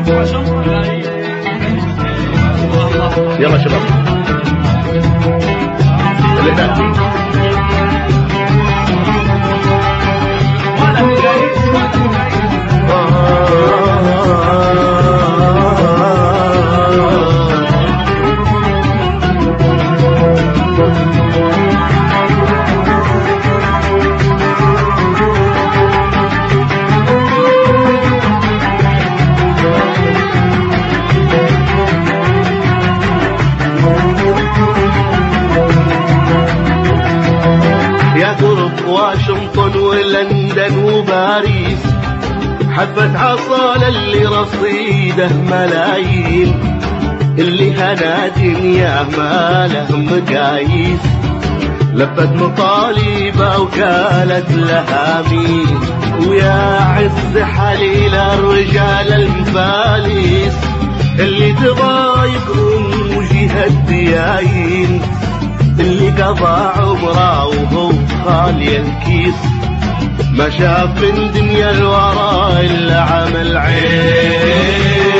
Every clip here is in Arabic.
يلا شباب اللي تأتي واشنطن ولندن وباريس، حبة عصا اللي رصيده ملايين، اللي هنا دنيا ما له مقاييس، لبت مطالبه وقالت لها مين، ويا عز حليل الرجال المفاليس، اللي تضايقهم وجهة الدياين، اللي قضى عمره وهو خالي الكيس، ما شاف من دنيا الورى إلا عمل عين.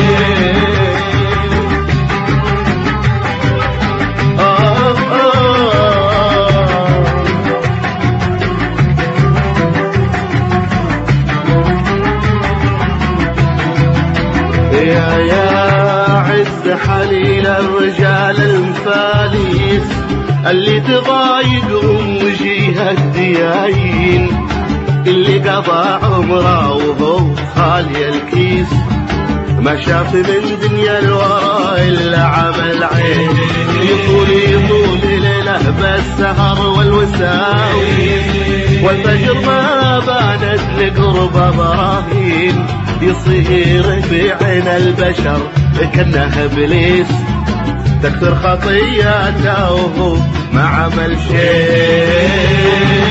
يا عز حليل الرجال المفاليس، اللي تضايقهم وجيها الدياين، اللي قضى عمره وهو خالي الكيس، ما شاف من دنيا الورى إلا عمل عين. يطول ليله بالسهر والوساوي، والفجر ما بانت لقربه براهين، يصير في عين البشر كأنه إبليس، تكثر خطياته وهو ما عمل شيء.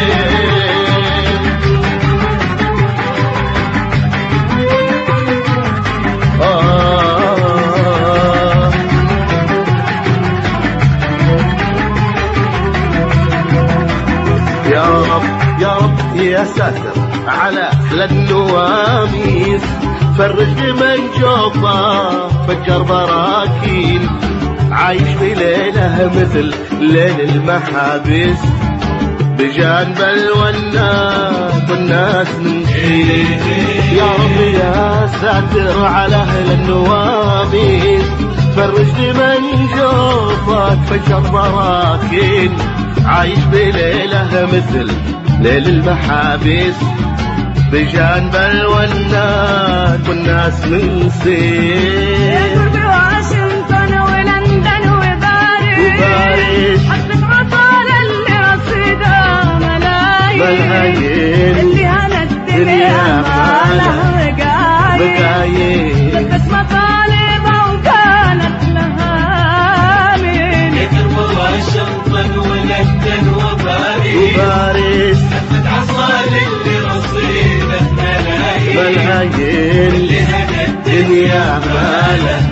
يا رب يا رب يا ساتر على أهل النواميس، فرج من جوفه فجر براكين، عايش في ليله مثل ليل المحابس، بجانب الونات والناس نمشي. يا رب يا ساتر على أهل النواميس، فرج من جوفك فجر براكين، عايش بليله مثل ليل المحابس، بجانب الونات والناس منسين. واشنطن ولندن وباريس، حبة عطال اللي رصيده ملايين، اللي هنا الدنيا ما له مقاييس، لبت مطالبه وكانت لها مين. واشنطن ولندن وباريس، حبة عصا اللي رصيده ملايين، اللي هنا الدنيا ما له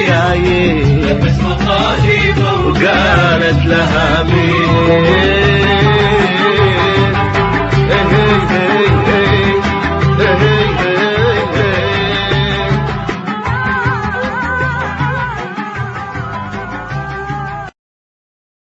مقاييس، لبس مطالبه وقالت لها مين.